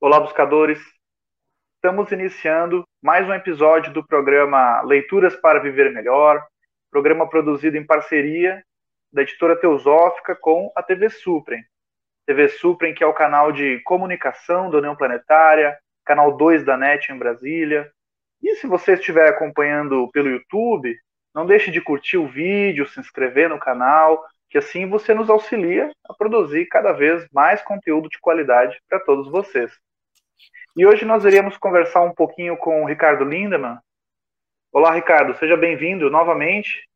Olá, buscadores. Estamos iniciando mais um episódio do programa Leituras para Viver Melhor, programa produzido em parceria da editora Teosófica com a TV Suprem. TV Suprem, que é o canal de comunicação da União Planetária, canal 2 da NET em Brasília. E se você estiver acompanhando pelo YouTube, não deixe de curtir o vídeo, se inscrever no canal, que assim você nos auxilia a produzir cada vez mais conteúdo de qualidade para todos vocês. E hoje nós iremos conversar um pouquinho com o Ricardo Lindemann. Olá, Ricardo, seja bem-vindo novamente.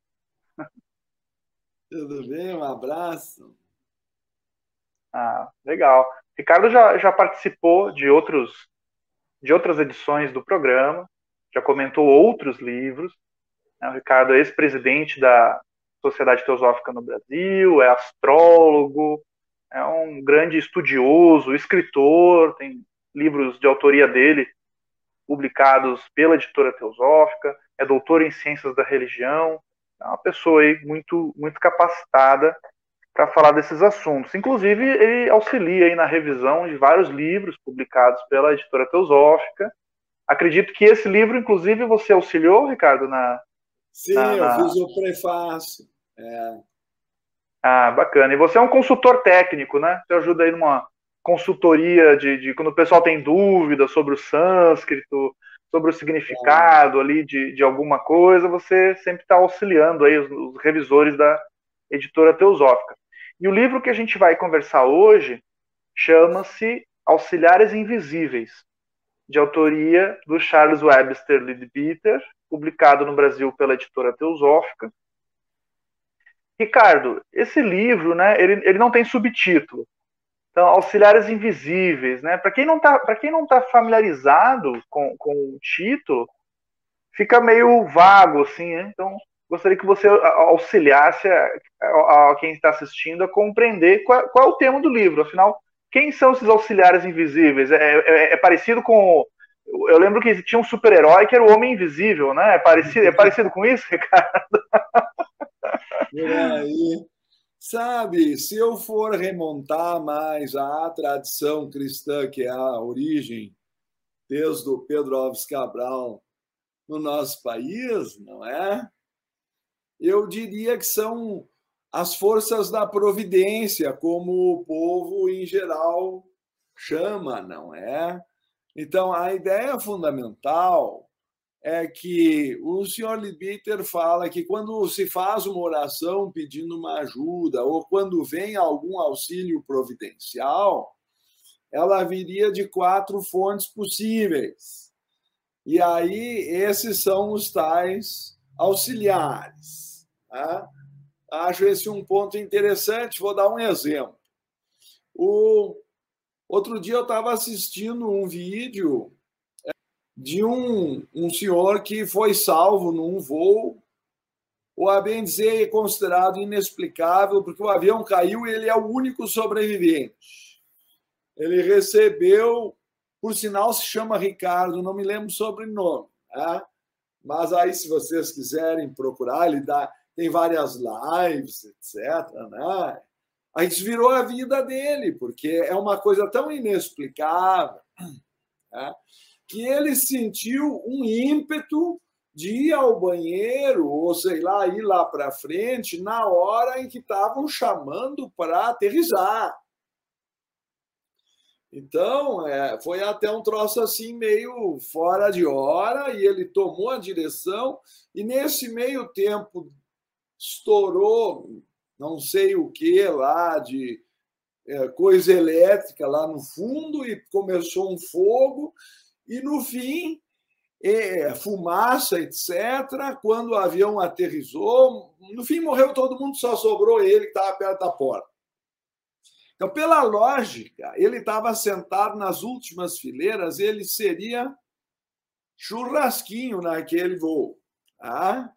Tudo bem? Um abraço. Legal. Ricardo já participou de outras edições do programa, já comentou outros livros. Né? O Ricardo é ex-presidente da Sociedade Teosófica no Brasil, é astrólogo, é um grande estudioso, escritor, tem livros de autoria dele publicados pela editora Teosófica, é doutor em ciências da religião, é uma pessoa aí muito capacitada para falar desses assuntos. Inclusive, ele auxilia aí na revisão de vários livros publicados pela editora Teosófica. Acredito que esse livro, inclusive, você auxiliou, Ricardo, Sim, eu fiz o prefácio. Bacana. E você é um consultor técnico, né? Você ajuda aí numa consultoria de quando o pessoal tem dúvidas sobre o sânscrito, sobre o significado ali de alguma coisa, você sempre está auxiliando aí os revisores da editora Teosófica. E o livro que a gente vai conversar hoje chama-se Auxiliares Invisíveis, de autoria do Charles Webster Leadbeater, publicado no Brasil pela editora Teosófica. Ricardo, esse livro, né, ele não tem subtítulo. Então, Auxiliares Invisíveis, né? Para quem não tá familiarizado com o título, fica meio vago, assim, né? Então, gostaria que você auxiliasse a quem está assistindo a compreender qual é o tema do livro. Afinal, quem são esses auxiliares invisíveis? É parecido com... Eu lembro que tinha um super-herói que era o Homem Invisível, né? É parecido com isso, Ricardo? Por aí. Sabe, se eu for remontar mais à tradição cristã, que é a origem desde o Pedro Alves Cabral no nosso país, não é? Eu diria que são as forças da providência, como o povo em geral chama, não é? Então, a ideia fundamental é que o senhor Leadbeater fala que quando se faz uma oração pedindo uma ajuda ou quando vem algum auxílio providencial, ela viria de 4 fontes possíveis. E aí, esses são os tais auxiliares. Tá? Acho esse um ponto interessante. Vou dar um exemplo. Outro dia eu estava assistindo um vídeo de um senhor que foi salvo num voo. O a bem dizer é considerado inexplicável, porque o avião caiu e ele é o único sobrevivente. Ele recebeu, por sinal, se chama Ricardo, não me lembro o sobrenome, tá? Mas aí, se vocês quiserem procurar, tem várias lives, etc. Né? A gente virou a vida dele, porque é uma coisa tão inexplicável, né? Que ele sentiu um ímpeto de ir ao banheiro, ou sei lá, ir lá para frente, na hora em que estavam chamando para aterrissar. Então, foi até um troço assim meio fora de hora, e ele tomou a direção, e nesse meio tempo estourou não sei o que lá de coisa elétrica lá no fundo, e começou um fogo, e no fim, fumaça, etc. Quando o avião aterrissou, no fim morreu todo mundo, só sobrou ele que estava perto da porta. Então, pela lógica, ele estava sentado nas últimas fileiras, ele seria churrasquinho naquele voo. Tá?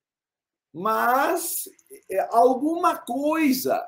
Mas alguma coisa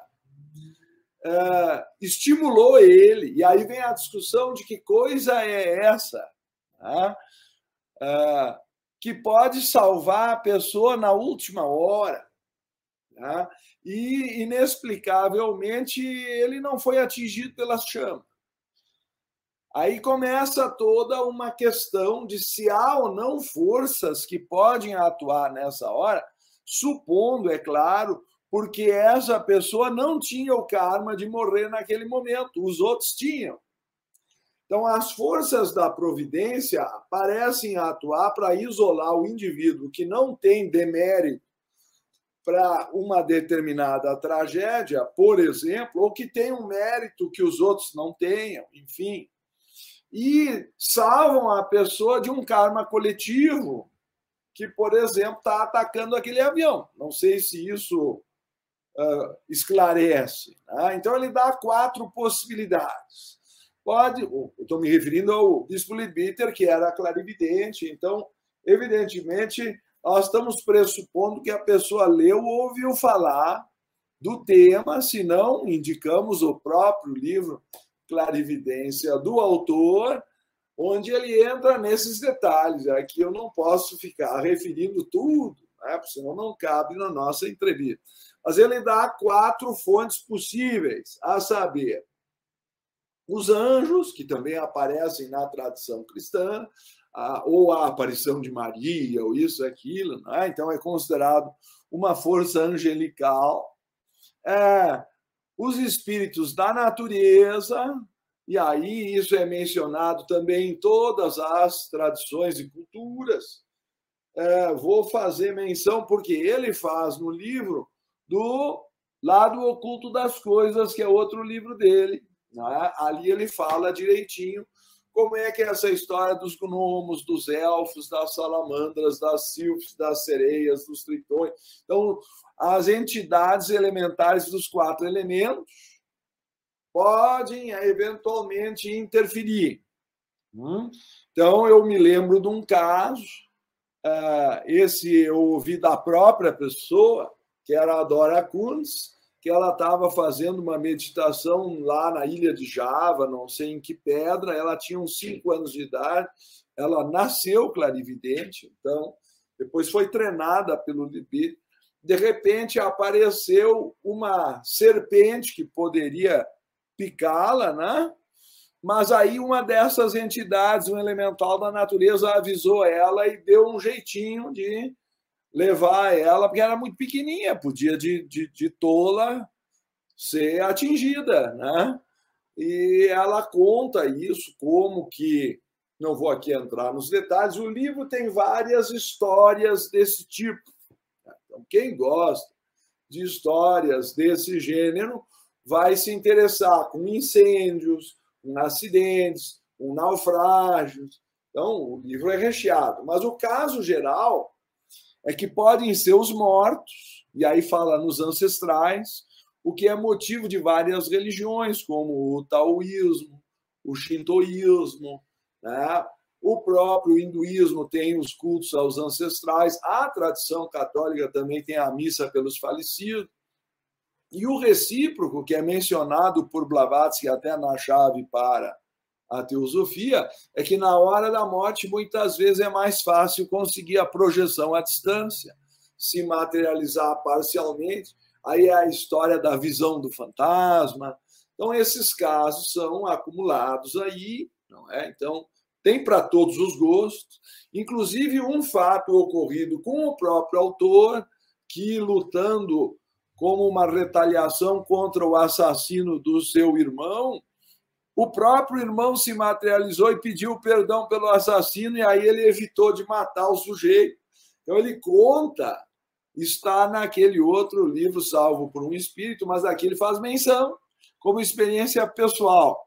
estimulou ele, e aí vem a discussão de que coisa é essa, tá? Que pode salvar a pessoa na última hora. Tá? E, inexplicavelmente, ele não foi atingido pelas chamas. Aí começa toda uma questão de se há ou não forças que podem atuar nessa hora, supondo, é claro, porque essa pessoa não tinha o karma de morrer naquele momento, os outros tinham. Então, as forças da providência parecem atuar para isolar o indivíduo que não tem demérito para uma determinada tragédia, por exemplo, ou que tem um mérito que os outros não tenham, enfim, e salvam a pessoa de um karma coletivo que, por exemplo, está atacando aquele avião. Não sei se isso esclarece. Né? Então, ele dá 4 possibilidades. Estou me referindo ao bispo Leadbeater, que era clarividente, então, evidentemente, nós estamos pressupondo que a pessoa leu ou ouviu falar do tema, se não, indicamos o próprio livro Clarividência do autor, onde ele entra nesses detalhes. Aqui eu não posso ficar referindo tudo, né? Porque senão não cabe na nossa entrevista. Mas ele dá 4 fontes possíveis, a saber, os anjos, que também aparecem na tradição cristã, ou a aparição de Maria, ou isso, aquilo, né? Então é considerado uma força angelical. Os espíritos da natureza, e aí isso é mencionado também em todas as tradições e culturas. Vou fazer menção, porque ele faz no livro do Lado Oculto das Coisas, que é outro livro dele. Né? Ali ele fala direitinho como é que é essa história dos gnomos, dos elfos, das salamandras, das sílfes, das sereias, dos tritões. Então, as entidades elementares dos 4 elementos podem, eventualmente, interferir. Então, eu me lembro de um caso, esse eu ouvi da própria pessoa, que era a Dora Kunz, que ela estava fazendo uma meditação lá na ilha de Java, não sei em que pedra, ela tinha uns 5 anos de idade, ela nasceu clarividente, então, depois foi treinada pelo Leadbeater. De repente, apareceu uma serpente que poderia picá-la, né? Mas aí uma dessas entidades, um elemental da natureza, avisou ela e deu um jeitinho de levar ela, porque era muito pequenininha, podia de tola ser atingida, né? E ela conta isso, como que, não vou aqui entrar nos detalhes, o livro tem várias histórias desse tipo. Então, quem gosta de histórias desse gênero vai se interessar com incêndios, com acidentes, com naufrágios. Então, o livro é recheado. Mas o caso geral é que podem ser os mortos, e aí fala nos ancestrais, o que é motivo de várias religiões, como o taoísmo, o shintoísmo, né? O próprio hinduísmo tem os cultos aos ancestrais, a tradição católica também tem a missa pelos falecidos, e o recíproco, que é mencionado por Blavatsky até na chave para a teosofia, é que na hora da morte, muitas vezes é mais fácil conseguir a projeção à distância, se materializar parcialmente. Aí é a história da visão do fantasma. Então, esses casos são acumulados aí, não é? Então, tem para todos os gostos. Inclusive, um fato ocorrido com o próprio autor, que, lutando como uma retaliação contra o assassino do seu irmão, o próprio irmão se materializou e pediu perdão pelo assassino, e aí ele evitou de matar o sujeito. Então, ele conta, está naquele outro livro, Salvo por um Espírito, mas aqui ele faz menção como experiência pessoal.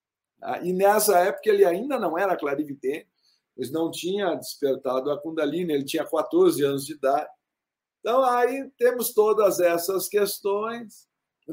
E nessa época ele ainda não era clarividente, pois não tinha despertado a Kundalini, ele tinha 14 anos de idade. Então, aí temos todas essas questões,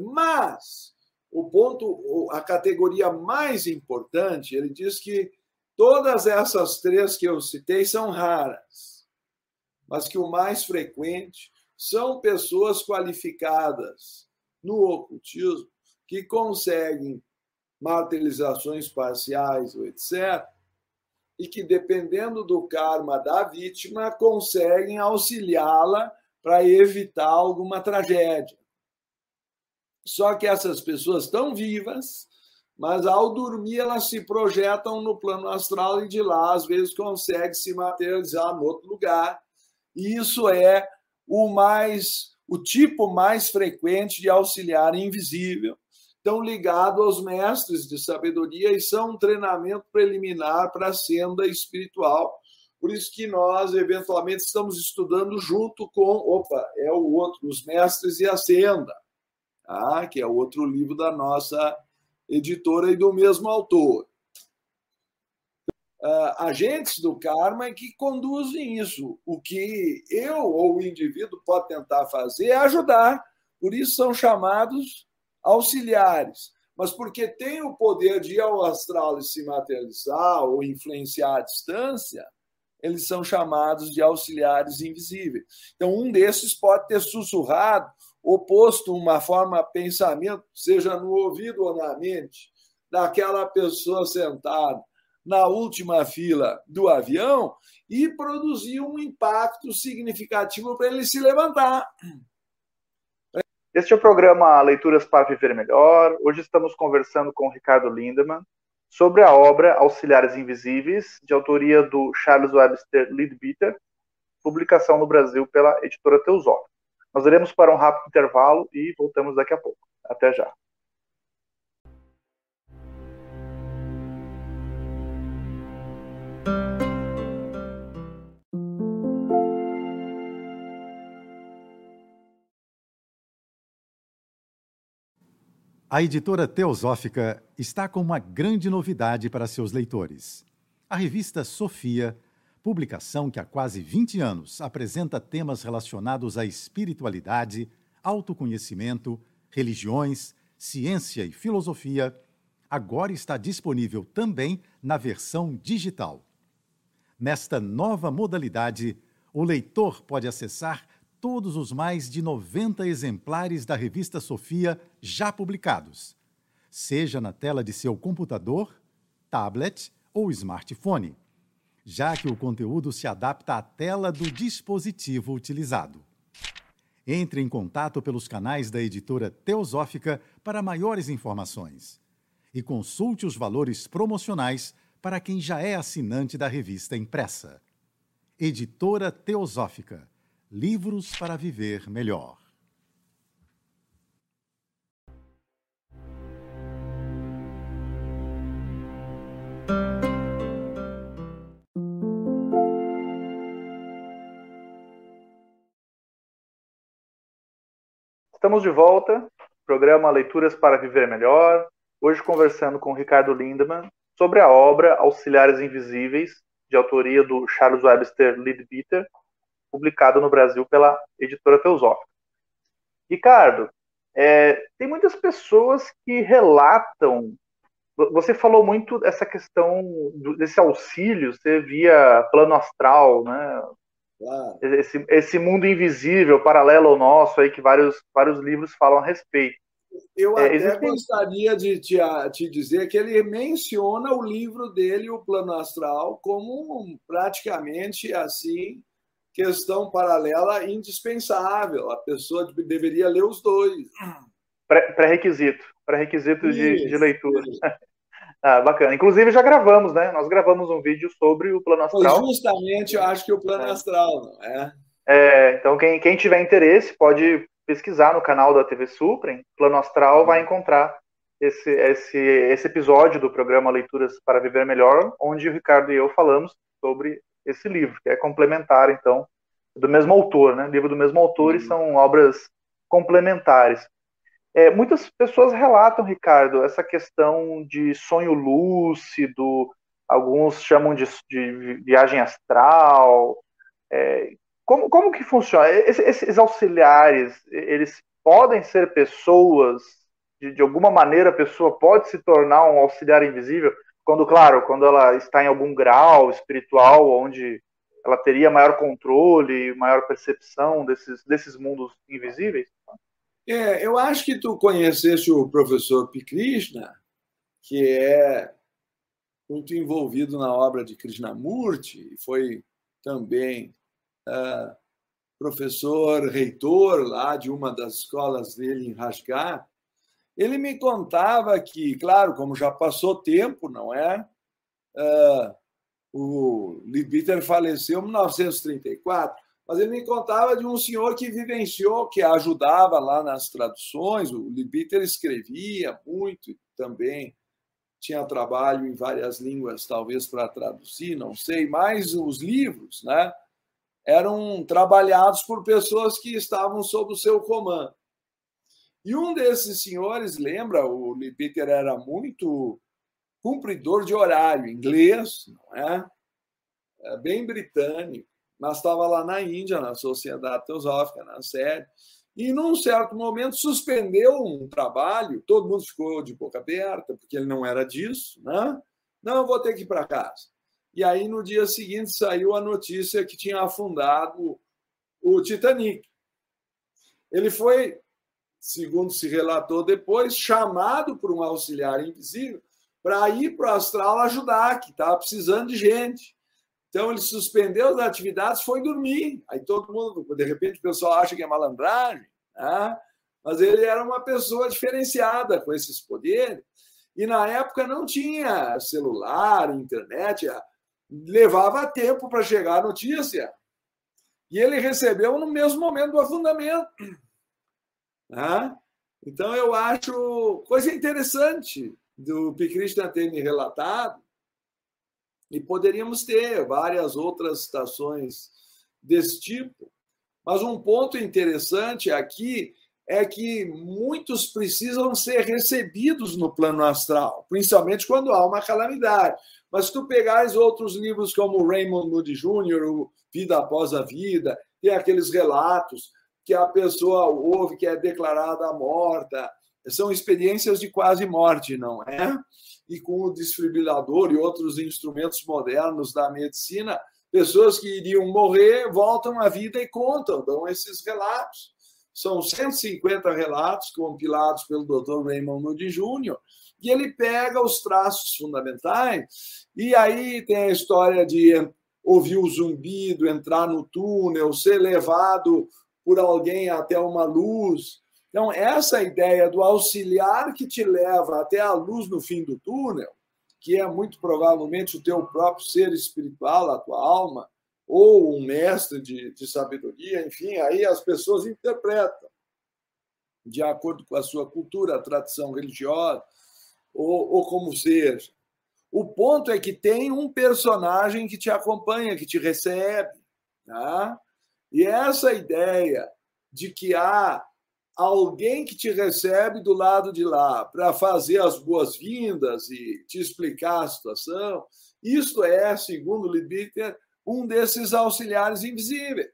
mas o ponto, a categoria mais importante, ele diz que todas essas 3 que eu citei são raras, mas que o mais frequente são pessoas qualificadas no ocultismo que conseguem materializações parciais, etc., e que, dependendo do karma da vítima, conseguem auxiliá-la para evitar alguma tragédia. Só que essas pessoas estão vivas, mas ao dormir elas se projetam no plano astral e de lá, às vezes, consegue se materializar em outro lugar. E isso é o tipo mais frequente de auxiliar invisível. Estão ligados aos mestres de sabedoria e são um treinamento preliminar para a senda espiritual. Por isso que nós, eventualmente, estamos estudando junto com, é o outro, Os Mestres e a Senda, que é outro livro da nossa editora e do mesmo autor. Agentes do karma que conduzem isso. O que eu ou o indivíduo pode tentar fazer é ajudar. Por isso são chamados auxiliares. Mas porque tem o poder de ir ao astral e se materializar ou influenciar à distância, eles são chamados de auxiliares invisíveis. Então, um desses pode ter sussurrado ou posto uma forma de pensamento, seja no ouvido ou na mente, daquela pessoa sentada na última fila do avião e produzir um impacto significativo para ele se levantar. Este é o programa Leituras para Viver Melhor. Hoje estamos conversando com o Ricardo Lindemann sobre a obra Auxiliares Invisíveis, de autoria do Charles Webster Leadbeater, publicação no Brasil pela editora Teosófica. Nós iremos para um rápido intervalo e voltamos daqui a pouco. Até já. A editora Teosófica está com uma grande novidade para seus leitores. A revista Sofia, publicação que há quase 20 anos apresenta temas relacionados à espiritualidade, autoconhecimento, religiões, ciência e filosofia, agora está disponível também na versão digital. Nesta nova modalidade, o leitor pode acessar todos os mais de 90 exemplares da revista Sofia já publicados, seja na tela de seu computador, tablet ou smartphone, já que o conteúdo se adapta à tela do dispositivo utilizado. Entre em contato pelos canais da editora Teosófica para maiores informações e consulte os valores promocionais para quem já é assinante da revista impressa. Editora Teosófica. Livros para viver melhor. Estamos de volta, programa Leituras para Viver Melhor, hoje conversando com o Ricardo Lindemann sobre a obra Auxiliares Invisíveis, de autoria do Charles Webster Leadbeater, publicado no Brasil pela editora Teosófica. Ricardo, tem muitas pessoas que relatam, você falou muito dessa questão desse auxílio, você via plano astral, né? Claro. Esse mundo invisível, paralelo ao nosso, aí que vários livros falam a respeito. Eu até gostaria de te dizer que ele menciona o livro dele, O Plano Astral, como praticamente assim questão paralela indispensável. A pessoa deveria ler os dois. Pré-requisito de leitura. Bacana. Inclusive já gravamos, né? Nós gravamos um vídeo sobre o Plano Astral. Pois justamente, eu acho que o Plano Astral, não é? Então, quem tiver interesse pode pesquisar no canal da TV Suprem, Plano Astral, vai encontrar esse episódio do programa Leituras para Viver Melhor, onde o Ricardo e eu falamos sobre esse livro, que é complementar, então, do mesmo autor, né? Livro do mesmo autor e são obras complementares. Muitas pessoas relatam, Ricardo, essa questão de sonho lúcido, alguns chamam de viagem astral. Como que funciona? Esses auxiliares, eles podem ser pessoas, de alguma maneira a pessoa pode se tornar um auxiliar invisível, quando ela está em algum grau espiritual, onde ela teria maior controle, maior percepção desses mundos invisíveis? Eu acho que tu conheceste o professor P. Krishna, que é muito envolvido na obra de Krishnamurti, e foi também professor, reitor lá de uma das escolas dele em Rajgarh. Ele me contava que, claro, como já passou tempo, não é? O Leadbeater faleceu em 1934, mas ele me contava de um senhor que vivenciou, que ajudava lá nas traduções. O Leadbeater escrevia muito também, tinha trabalho em várias línguas, talvez para traduzir, não sei, mas os livros, né, eram trabalhados por pessoas que estavam sob o seu comando. E um desses senhores, lembra, o Leadbeater era muito cumpridor de horário, inglês, não é? Bem britânico, mas estava lá na Índia, na Sociedade Teosófica, na sede, e num certo momento suspendeu um trabalho, todo mundo ficou de boca aberta, porque ele não era disso, né? Não, eu vou ter que ir para casa. E aí, no dia seguinte, saiu a notícia que tinha afundado o Titanic. Ele foi, segundo se relatou depois, chamado por um auxiliar invisível para ir para o astral ajudar, que estava precisando de gente. Então, ele suspendeu as atividades, foi dormir. Aí todo mundo, de repente, o pessoal acha que é malandragem, né? Mas ele era uma pessoa diferenciada com esses poderes. E, na época, não tinha celular, internet, levava tempo para chegar a notícia. E ele recebeu no mesmo momento do afundamento. Né? Então, eu acho coisa interessante do P. Krishna ter me relatado. E poderíamos ter várias outras citações desse tipo. Mas um ponto interessante aqui é que muitos precisam ser recebidos no plano astral, principalmente quando há uma calamidade. Mas se tu pegares outros livros como o Raymond Moody Jr., o Vida Após a Vida, tem aqueles relatos que a pessoa ouve que é declarada morta, são experiências de quase morte, não é? E com o desfibrilador e outros instrumentos modernos da medicina, pessoas que iriam morrer voltam à vida e contam, dão esses relatos. São 150 relatos compilados pelo Dr. Raymond Moody Jr., e ele pega os traços fundamentais, e aí tem a história de ouvir o zumbido, entrar no túnel, ser levado por alguém até uma luz. Então, essa ideia do auxiliar que te leva até a luz no fim do túnel, que é muito provavelmente o teu próprio ser espiritual, a tua alma, ou um mestre de sabedoria, enfim, aí as pessoas interpretam de acordo com a sua cultura, a tradição religiosa, ou como seja. O ponto é que tem um personagem que te acompanha, que te recebe. Tá? E essa ideia de que há alguém que te recebe do lado de lá para fazer as boas-vindas e te explicar a situação, isto é, segundo Leadbeater, um desses auxiliares invisíveis.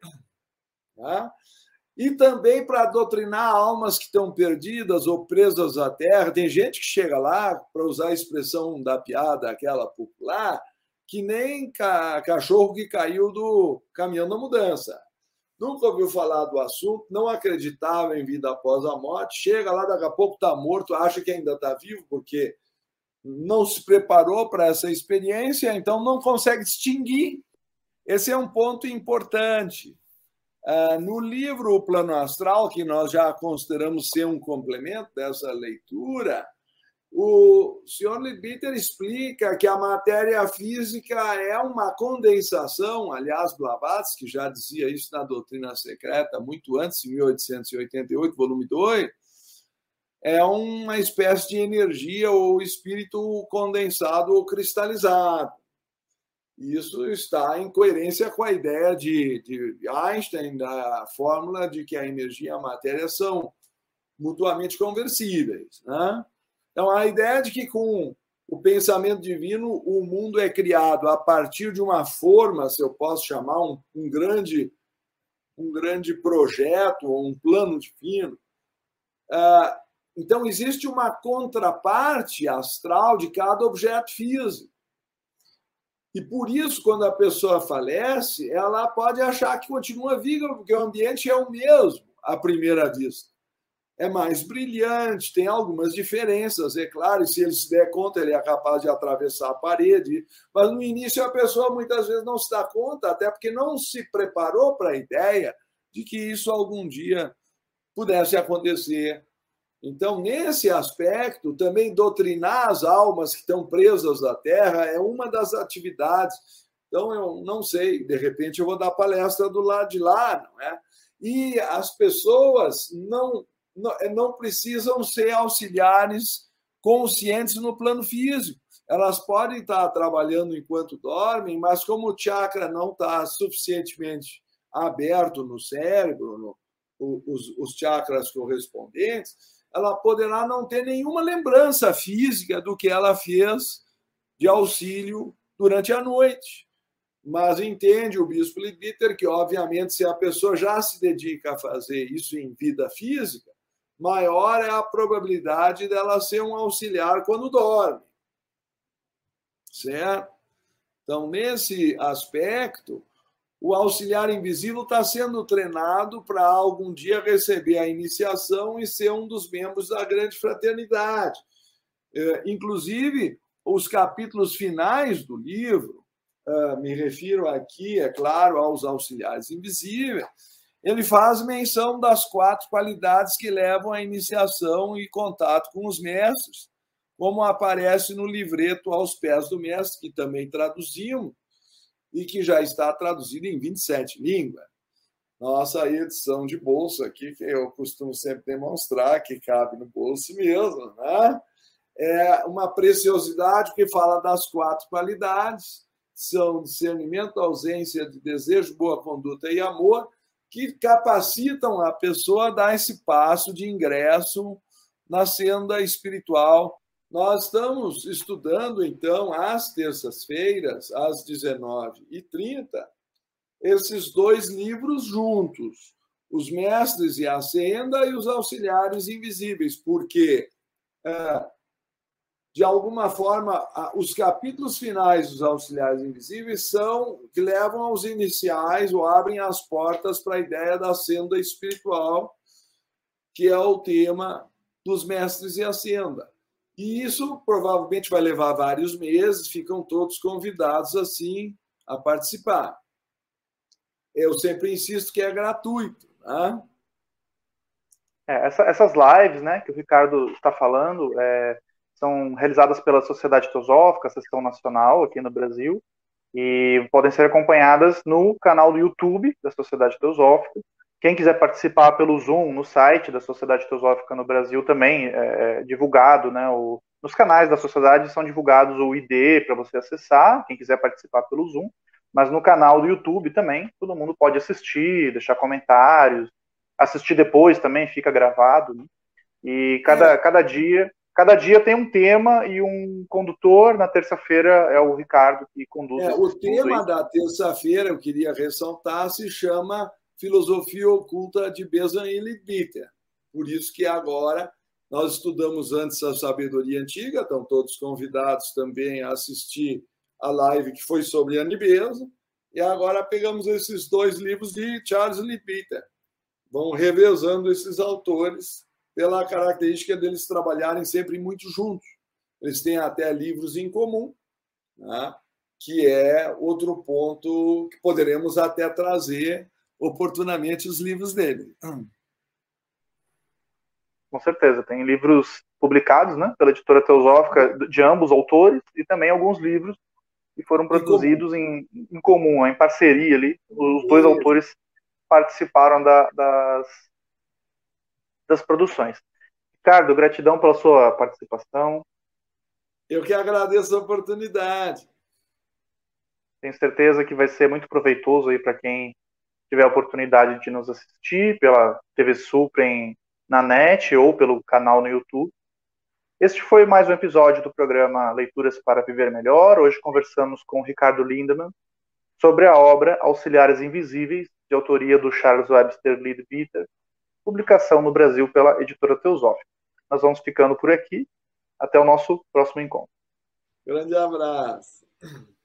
Tá? E também para doutrinar almas que estão perdidas ou presas à terra. Tem gente que chega lá, para usar a expressão da piada, aquela popular, que nem cachorro que caiu do caminhão da mudança. Nunca ouviu falar do assunto, não acreditava em vida após a morte, chega lá, daqui a pouco está morto, acha que ainda está vivo, porque não se preparou para essa experiência, então não consegue distinguir. Esse é um ponto importante. No livro O Plano Astral, que nós já consideramos ser um complemento dessa leitura, o Sr. Leadbeater explica que a matéria física é uma condensação, aliás, Blavatsky já dizia isso na Doutrina Secreta, muito antes, em 1888, volume 2, é uma espécie de energia ou espírito condensado ou cristalizado. Isso está em coerência com a ideia de Einstein, da fórmula de que a energia e a matéria são mutuamente conversíveis, né? Então, a ideia de que com o pensamento divino o mundo é criado a partir de uma forma, se eu posso chamar, um grande projeto ou um plano divino. Então, existe uma contraparte astral de cada objeto físico. E por isso, quando a pessoa falece, ela pode achar que continua viva, porque o ambiente é o mesmo à primeira vista. É mais brilhante, tem algumas diferenças, é claro, e se ele se der conta, ele é capaz de atravessar a parede, mas no início a pessoa muitas vezes não se dá conta, até porque não se preparou para a ideia de que isso algum dia pudesse acontecer Então, nesse aspecto, também doutrinar as almas que estão presas à Terra é uma das atividades. Então, eu não sei, de repente eu vou dar palestra do lado de lá, não é? E as pessoas não precisam ser auxiliares conscientes no plano físico. Elas podem estar trabalhando enquanto dormem, mas como o chakra não está suficientemente aberto no cérebro, os chakras correspondentes, ela poderá não ter nenhuma lembrança física do que ela fez de auxílio durante a noite. Mas entende o bispo Leadbeater que, obviamente, se a pessoa já se dedica a fazer isso em vida física, maior é a probabilidade dela ser um auxiliar quando dorme. Certo? Então, nesse aspecto, o auxiliar invisível está sendo treinado para algum dia receber a iniciação e ser um dos membros da grande fraternidade. Inclusive, os capítulos finais do livro, me refiro aqui, é claro, aos auxiliares invisíveis, ele faz menção das 4 qualidades que levam à iniciação e contato com os mestres, como aparece no livreto Aos Pés do Mestre, que também traduzimos, e que já está traduzido em 27 línguas. Nossa edição de bolso aqui, que eu costumo sempre demonstrar, que cabe no bolso mesmo, né? É uma preciosidade que fala das 4 qualidades, são discernimento, ausência de desejo, boa conduta e amor, que capacitam a pessoa a dar esse passo de ingresso na senda espiritual. Nós estamos estudando, então, às terças-feiras, às 19h30, esses 2 livros juntos, Os Mestres e a Senda e os Auxiliares Invisíveis, porque, de alguma forma, os capítulos finais dos Auxiliares Invisíveis são que levam aos iniciais ou abrem as portas para a ideia da senda espiritual, que é o tema dos Mestres e a Senda. E isso provavelmente vai levar vários meses, ficam todos convidados, assim, a participar. Eu sempre insisto que é gratuito, né? Essas lives, né, que o Ricardo está falando, são realizadas pela Sociedade Teosófica, a Seção Nacional, aqui no Brasil, e podem ser acompanhadas no canal do YouTube da Sociedade Teosófica. Quem quiser participar pelo Zoom, no site da Sociedade Teosófica no Brasil também é divulgado, né? Nos canais da Sociedade são divulgados o ID para você acessar, quem quiser participar pelo Zoom, mas no canal do YouTube também, todo mundo pode assistir, deixar comentários, assistir depois também, fica gravado, né? E cada dia tem um tema e um condutor. Na terça-feira é o Ricardo que conduz. O tema da terça-feira, eu queria ressaltar, se chama Filosofia Oculta de Beza e Leadbeater. Por isso que agora nós estudamos antes a sabedoria antiga, estão todos convidados também a assistir a live que foi sobre Annie Besant, e agora pegamos esses 2 livros de Charles Leadbeater. Vão revezando esses autores pela característica deles trabalharem sempre muito juntos. Eles têm até livros em comum, né? Que é outro ponto que poderemos até trazer oportunamente os livros dele. Com certeza, tem livros publicados, né, pela Editora Teosófica de ambos autores, e também alguns livros que foram produzidos em comum, em parceria ali. Os 2 autores participaram das produções. Ricardo, gratidão pela sua participação. Eu que agradeço a oportunidade. Tenho certeza que vai ser muito proveitoso aí para quem tiver a oportunidade de nos assistir pela TV Suprem na net ou pelo canal no YouTube. Este foi mais um episódio do programa Leituras para Viver Melhor. Hoje conversamos com Ricardo Lindemann sobre a obra Auxiliares Invisíveis, de autoria do Charles Webster Leadbeater, publicação no Brasil pela Editora Teosófica. Nós vamos ficando por aqui. Até o nosso próximo encontro. Grande abraço.